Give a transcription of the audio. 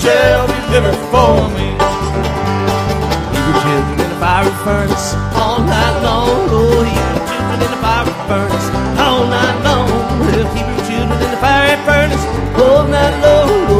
shall deliver for me. Leave your children in the fiery furnace all night long. Oh, leave your children in the fiery furnace